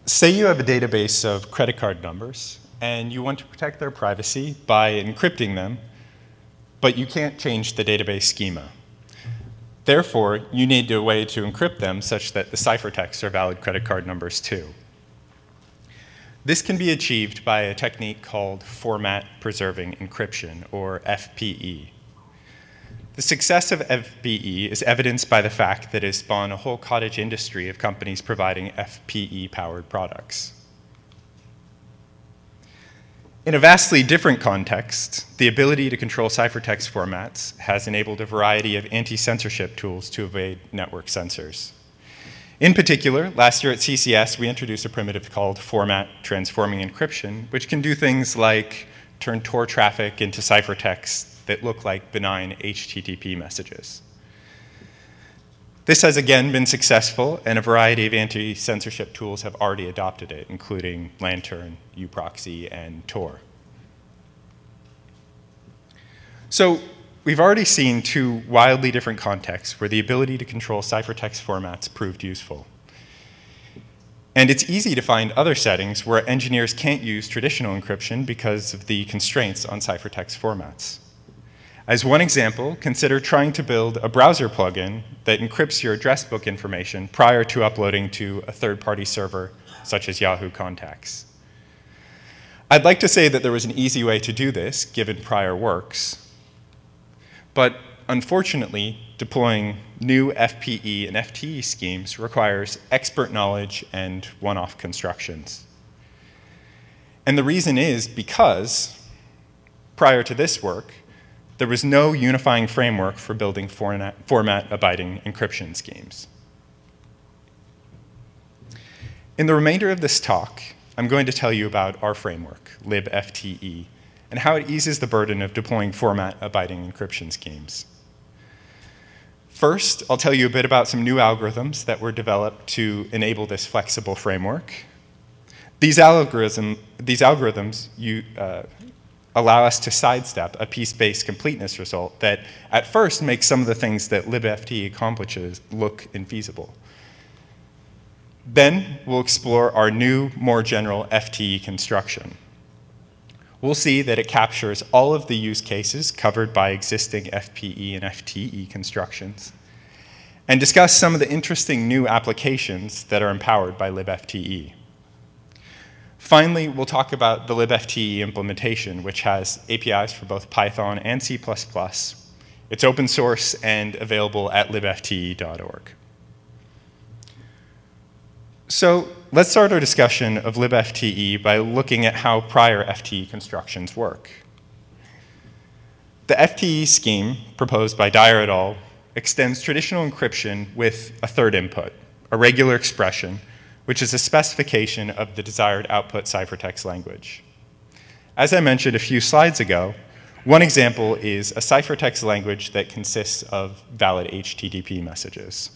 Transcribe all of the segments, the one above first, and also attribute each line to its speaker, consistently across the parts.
Speaker 1: Say you have a database of credit card numbers, and you want to protect their privacy by encrypting them, but you can't change the database schema. Therefore, you need a way to encrypt them such that the ciphertexts are valid credit card numbers too. This can be achieved by a technique called format preserving encryption, or FPE. The success of FPE is evidenced by the fact that it has spawned a whole cottage industry of companies providing FPE-powered products. In a vastly different context, the ability to control ciphertext formats has enabled a variety of anti-censorship tools to evade network censors. In particular, last year at CCS, we introduced a primitive called format transforming encryption, which can do things like turn Tor traffic into ciphertext that look like benign HTTP messages. This has again been successful, and a variety of anti-censorship tools have already adopted it, including Lantern, uProxy, and Tor. So we've already seen two wildly different contexts where the ability to control ciphertext formats proved useful. And it's easy to find other settings where engineers can't use traditional encryption because of the constraints on ciphertext formats. As one example, consider trying to build a browser plugin that encrypts your address book information prior to uploading to a third-party server, such as Yahoo Contacts. I'd like to say that there was an easy way to do this, given prior works, but unfortunately, deploying new FPE and FTE schemes requires expert knowledge and one-off constructions. And the reason is because, prior to this work, there was no unifying framework for building format-abiding encryption schemes. In the remainder of this talk, I'm going to tell you about our framework, libFTE, and how it eases the burden of deploying format-abiding encryption schemes. First, I'll tell you a bit about some new algorithms that were developed to enable this flexible framework. These algorithms allow us to sidestep a piece-based completeness result that at first makes some of the things that libFTE accomplishes look infeasible. Then we'll explore our new, more general FTE construction. We'll see that it captures all of the use cases covered by existing FPE and FTE constructions, and discuss some of the interesting new applications that are empowered by libFTE. Finally, we'll talk about the libFTE implementation, which has APIs for both Python and C++. It's open source and available at libfte.org. So let's start our discussion of libFTE by looking at how prior FTE constructions work. The FTE scheme proposed by Dyer et al. Extends traditional encryption with a third input, a regular expression, which is a specification of the desired output ciphertext language. As I mentioned a few slides ago, one example is a ciphertext language that consists of valid HTTP messages.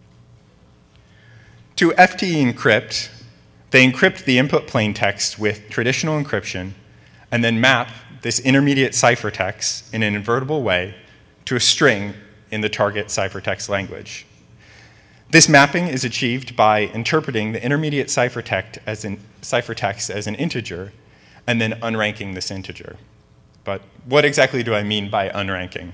Speaker 1: To FTE encrypt, they encrypt the input plaintext with traditional encryption and then map this intermediate ciphertext in an invertible way to a string in the target ciphertext language. This mapping is achieved by interpreting the intermediate ciphertext as an integer and then unranking this integer. But what exactly do I mean by unranking?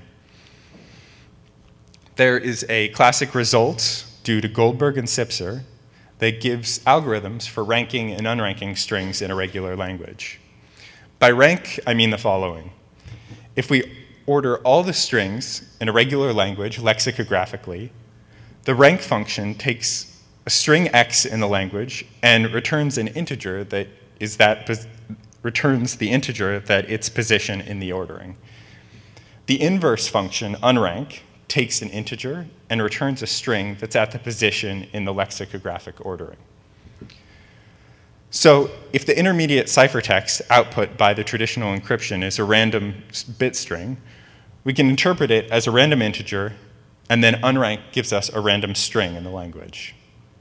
Speaker 1: There is a classic result due to Goldberg and Sipser that gives algorithms for ranking and unranking strings in a regular language. By rank, I mean the following. If we order all the strings in a regular language lexicographically, the rank function takes a string x in the language and returns an integer that returns the integer that its position in the ordering. The inverse function, unrank, takes an integer and returns a string that's at the position in the lexicographic ordering. So if the intermediate ciphertext output by the traditional encryption is a random bit string, we can interpret it as a random integer, and then unrank gives us a random string in the language.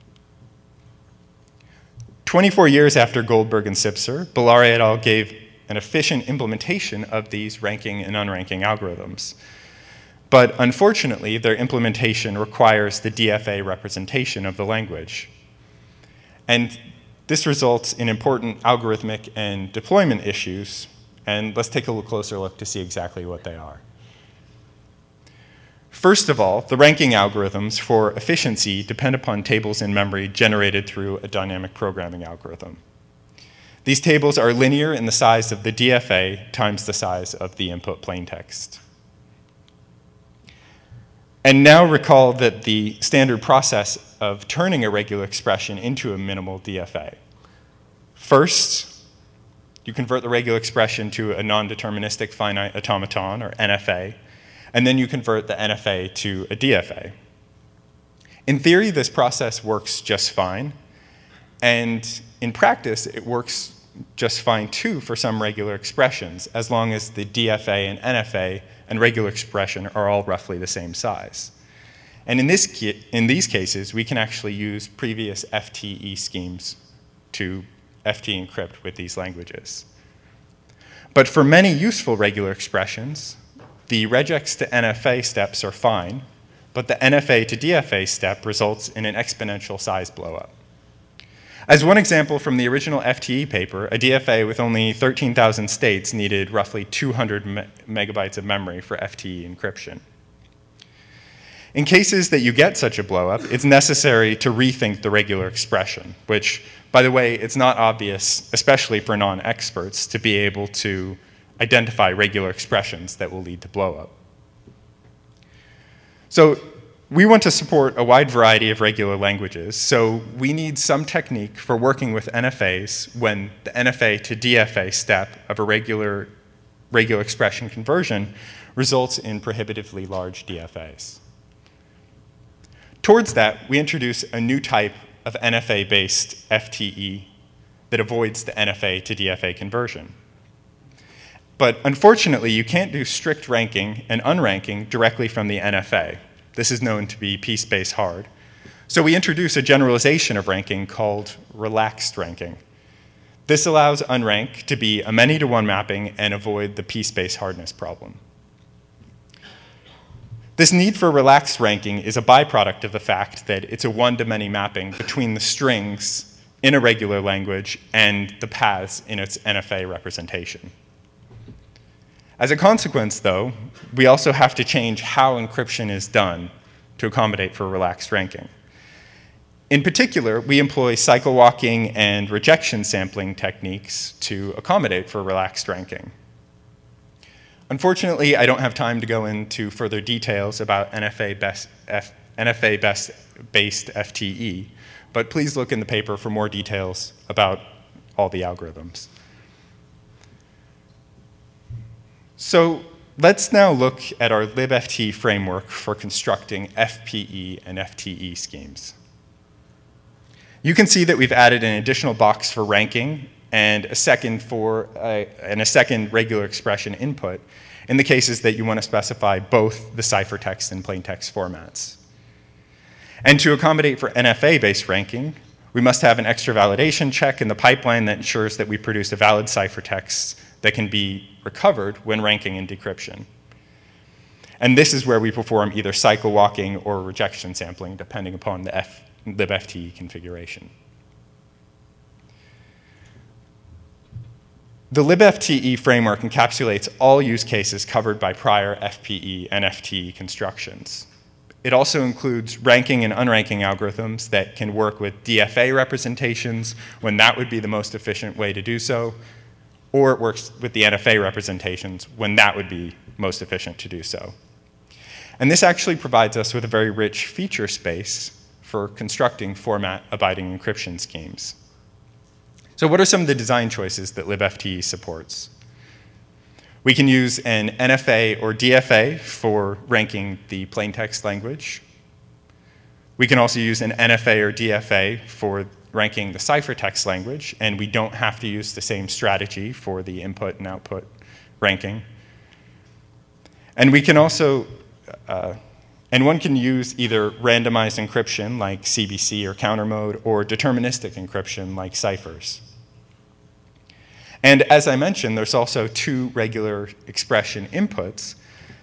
Speaker 1: 24 years after Goldberg and Sipser, Bellaria et al. Gave an efficient implementation of these ranking and unranking algorithms. But unfortunately, their implementation requires the DFA representation of the language. And This results in important algorithmic and deployment issues, and let's take a closer look to see exactly what they are. First of all, the ranking algorithms for efficiency depend upon tables in memory generated through a dynamic programming algorithm. These tables are linear in the size of the DFA times the size of the input plaintext. And now recall that the standard process of turning a regular expression into a minimal DFA. First, you convert the regular expression to a non-deterministic finite automaton, or NFA, and then you convert the NFA to a DFA. In theory, this process works just fine, and in practice, it works just fine too for some regular expressions, as long as the DFA and NFA and regular expression are all roughly the same size. And in these cases, we can actually use previous FTE schemes to FT encrypt with these languages. But for many useful regular expressions, the regex to NFA steps are fine, but the NFA to DFA step results in an exponential size blowup. As one example from the original FTE paper, a DFA with only 13,000 states needed roughly 200 megabytes of memory for FTE encryption. In cases that you get such a blowup, it's necessary to rethink the regular expression, which, by the way, it's not obvious, especially for non-experts, to be able to identify regular expressions that will lead to blowup. So we want to support a wide variety of regular languages, so we need some technique for working with NFAs when the NFA to DFA step of a regular expression conversion results in prohibitively large DFAs. Towards that, we introduce a new type of NFA-based FTE that avoids the NFA to DFA conversion. But unfortunately, you can't do strict ranking and unranking directly from the NFA. This is known to be p-space hard. So we introduce a generalization of ranking called relaxed ranking. This allows unrank to be a many-to-one mapping and avoid the p-space hardness problem. This need for relaxed ranking is a byproduct of the fact that it's a one-to-many mapping between the strings in a regular language and the paths in its NFA representation. As a consequence, though, we also have to change how encryption is done to accommodate for relaxed ranking. In particular, we employ cycle walking and rejection sampling techniques to accommodate for relaxed ranking. Unfortunately, I don't have time to go into further details about NFA-based FTE, but please look in the paper for more details about all the algorithms. So let's now look at our libft framework for constructing FPE and FTE schemes. You can see that we've added an additional box for ranking and a second regular expression input in the cases that you want to specify both the ciphertext and plaintext formats. And to accommodate for NFA-based ranking, we must have an extra validation check in the pipeline that ensures that we produce a valid ciphertext that can be recovered when ranking in decryption. And this is where we perform either cycle walking or rejection sampling, depending upon the libft configuration. The libFTE framework encapsulates all use cases covered by prior FPE and FTE constructions. It also includes ranking and unranking algorithms that can work with DFA representations when that would be the most efficient way to do so, or it works with the NFA representations when that would be most efficient to do so. And this actually provides us with a very rich feature space for constructing format-abiding encryption schemes. So what are some of the design choices that libFTE supports? We can use an NFA or DFA for ranking the plaintext language. We can also use an NFA or DFA for ranking the ciphertext language, and we don't have to use the same strategy for the input and output ranking. And we can also, one can use either randomized encryption like CBC or counter mode, or deterministic encryption like ciphers. And as I mentioned, there's also two regular expression inputs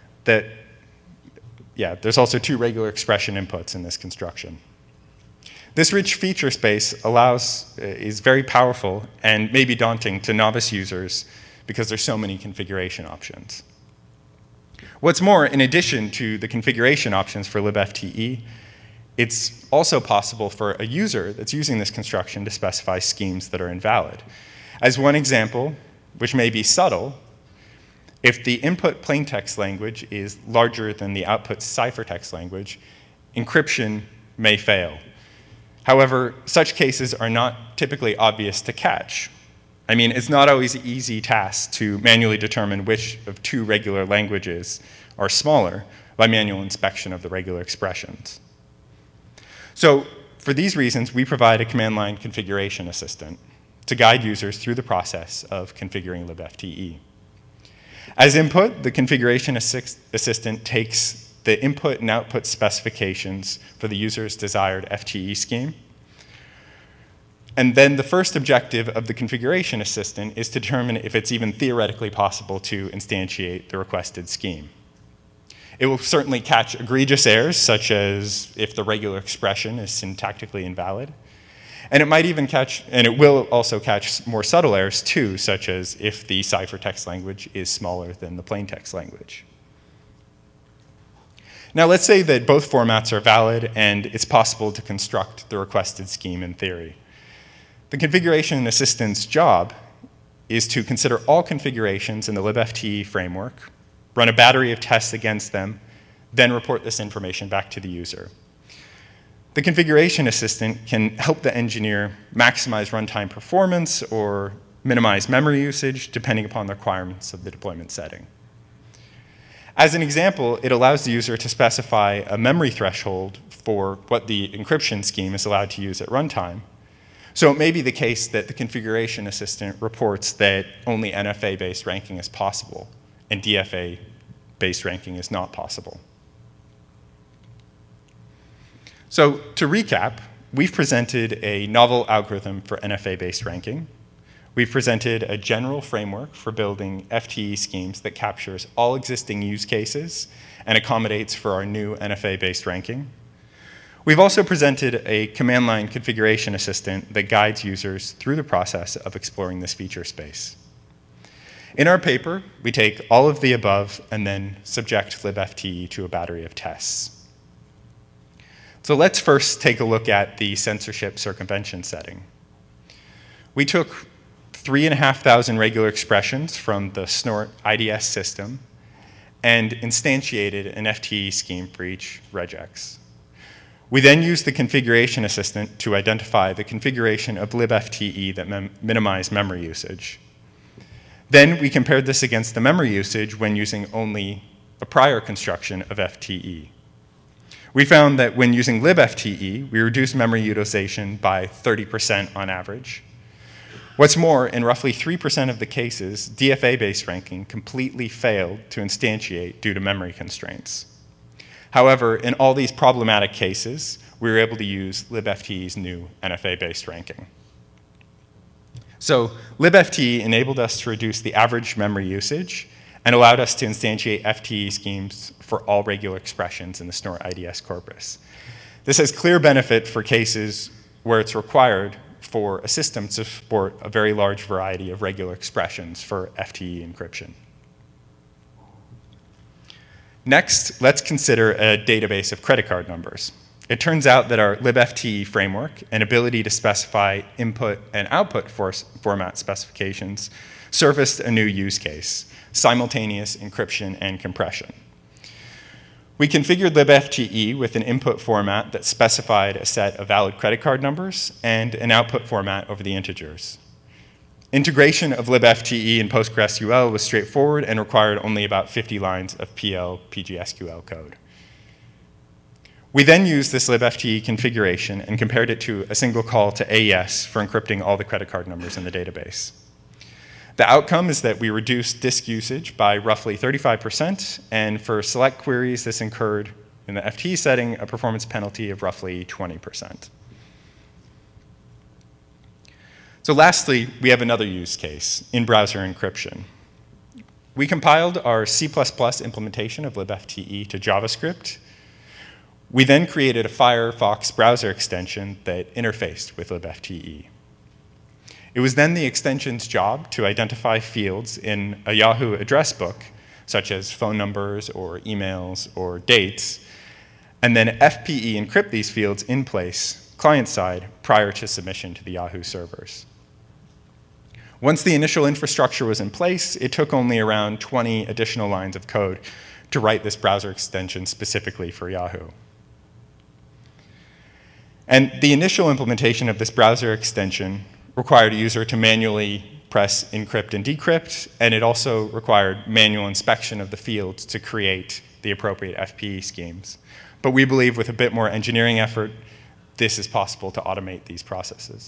Speaker 1: there's also two regular expression inputs in this construction. This rich feature space is very powerful and may be daunting to novice users because there's so many configuration options. What's more, in addition to the configuration options for libfte, it's also possible for a user that's using this construction to specify schemes that are invalid. As one example, which may be subtle, if the input plaintext language is larger than the output ciphertext language, encryption may fail. However, such cases are not typically obvious to catch. I mean, it's not always an easy task to manually determine which of two regular languages are smaller by manual inspection of the regular expressions. So, for these reasons, we provide a command line configuration assistant to guide users through the process of configuring libfte. As input, the configuration assistant takes the input and output specifications for the user's desired FTE scheme. And then the first objective of the configuration assistant is to determine if it's even theoretically possible to instantiate the requested scheme. It will certainly catch egregious errors, such as if the regular expression is syntactically invalid. And it might even catch, and it will also catch more subtle errors too, such as if the ciphertext language is smaller than the plaintext language. Now let's say that both formats are valid and it's possible to construct the requested scheme in theory. The configuration assistant's job is to consider all configurations in the libfte framework, run a battery of tests against them, then report this information back to the user. The configuration assistant can help the engineer maximize runtime performance or minimize memory usage depending upon the requirements of the deployment setting. As an example, it allows the user to specify a memory threshold for what the encryption scheme is allowed to use at runtime. So it may be the case that the configuration assistant reports that only NFA-based ranking is possible and DFA-based ranking is not possible. So to recap, we've presented a novel algorithm for NFA-based ranking. We've presented a general framework for building FTE schemes that captures all existing use cases and accommodates for our new NFA-based ranking. We've also presented a command line configuration assistant that guides users through the process of exploring this feature space. In our paper, we take all of the above and then subject libfte to a battery of tests. So let's first take a look at the censorship circumvention setting. We took 3,500 regular expressions from the Snort IDS system and instantiated an FTE scheme for each regex. We then used the configuration assistant to identify the configuration of libfte that minimized memory usage. Then we compared this against the memory usage when using only a prior construction of FTE. We found that when using libfte, we reduced memory utilization by 30% on average. What's more, in roughly 3% of the cases, DFA-based ranking completely failed to instantiate due to memory constraints. However, in all these problematic cases, we were able to use libfte's new NFA-based ranking. So libfte enabled us to reduce the average memory usage and allowed us to instantiate FTE schemes for all regular expressions in the Snort IDS corpus. This has clear benefit for cases where it's required for a system to support a very large variety of regular expressions for FTE encryption. Next, let's consider a database of credit card numbers. It turns out that our libfte framework and ability to specify input and output format specifications surfaced a new use case: simultaneous encryption and compression. We configured libfte with an input format that specified a set of valid credit card numbers and an output format over the integers. Integration of libfte in PostgreSQL was straightforward and required only about 50 lines of PL/PGSQL code. We then used this libfte configuration and compared it to a single call to AES for encrypting all the credit card numbers in the database. The outcome is that we reduced disk usage by roughly 35%, and for select queries, this incurred, in the FTE setting, a performance penalty of roughly 20%. So lastly, we have another use case, in-browser encryption. We compiled our C++ implementation of libfte to JavaScript. We then created a Firefox browser extension that interfaced with libfte. It was then the extension's job to identify fields in a Yahoo address book, such as phone numbers or emails or dates, and then FPE encrypt these fields in place, client-side, prior to submission to the Yahoo servers. Once the initial infrastructure was in place, it took only around 20 additional lines of code to write this browser extension specifically for Yahoo. And the initial implementation of this browser extension required a user to manually press encrypt and decrypt, and it also required manual inspection of the fields to create the appropriate FPE schemes. But we believe with a bit more engineering effort, this is possible to automate these processes.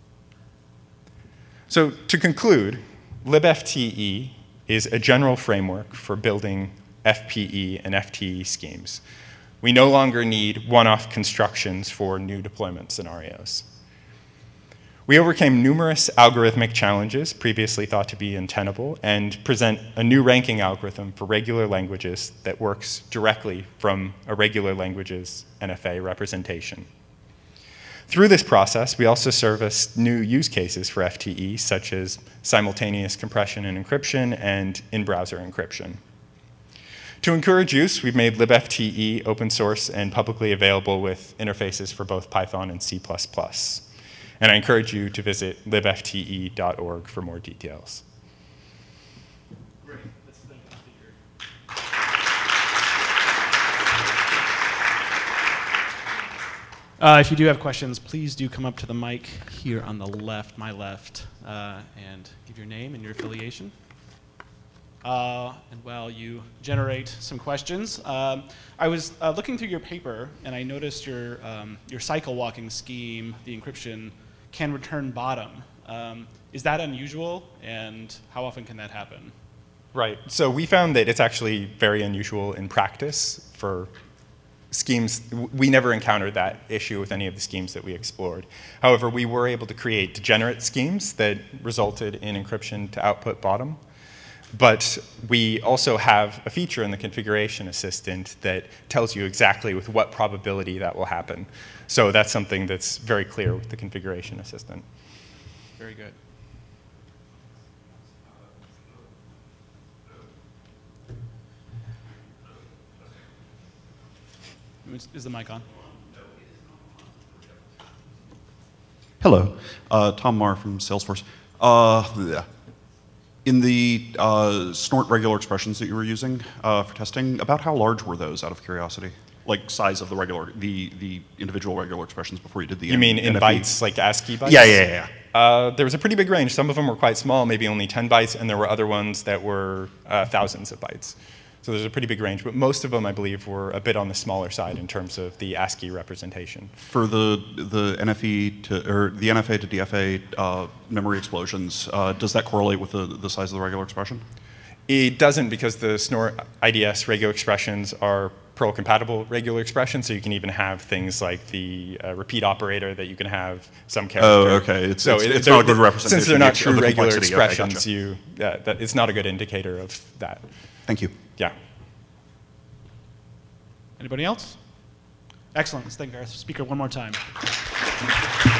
Speaker 1: So to conclude, libfte is a general framework for building FPE and FTE schemes. We no longer need one-off constructions for new deployment scenarios. We overcame numerous algorithmic challenges previously thought to be untenable and present a new ranking algorithm for regular languages that works directly from a regular language's NFA representation. Through this process, we also service new use cases for FTE, such as simultaneous compression and encryption and in-browser encryption. To encourage use, we've made libfte open source and publicly available with interfaces for both Python and C++. And I encourage you to visit libfte.org for more details.
Speaker 2: Great. Let's thank the speaker. If you do have questions, please do come up to the mic here on the left, my left, and give your name and your affiliation. And while you generate some questions, I was looking through your paper, and I noticed your cycle walking scheme, the encryption, can return bottom. Is that unusual, and how often can that happen?
Speaker 1: Right. So we found that it's actually very unusual in practice for schemes. We never encountered that issue with any of the schemes that we explored. However, we were able to create degenerate schemes that resulted in encryption to output bottom. But we also have a feature in the configuration assistant that tells you exactly with what probability that will happen. So that's something that's very clear with the configuration assistant.
Speaker 2: Very good. Is the mic on?
Speaker 3: Hello, Tom Marr from Salesforce. In the snort regular expressions that you were using for testing, about how large were those, out of curiosity? Like size of the individual regular expressions before you did the
Speaker 1: You mean in
Speaker 3: NFE?
Speaker 1: bytes, like ASCII bytes?
Speaker 3: Yeah.
Speaker 1: There was a pretty big range. Some of them were quite small, maybe only 10 bytes, and there were other ones that were thousands of bytes. So there's a pretty big range, but most of them, I believe, were a bit on the smaller side in terms of the ASCII representation.
Speaker 3: For the NFE to the NFA to DFA memory explosions, does that correlate with the size of the regular expression?
Speaker 1: It doesn't, because the snort IDS regular expressions are Perl compatible regular expressions, so you can even have things like the repeat operator that you can have some character.
Speaker 3: Oh, okay. It's not a good representation.
Speaker 1: Since they're not true
Speaker 3: of the
Speaker 1: regular
Speaker 3: complexity.
Speaker 1: expressions, it's not a good indicator of that.
Speaker 3: Thank you.
Speaker 1: Yeah.
Speaker 2: Anybody else? Excellent. Let's thank our speaker one more time.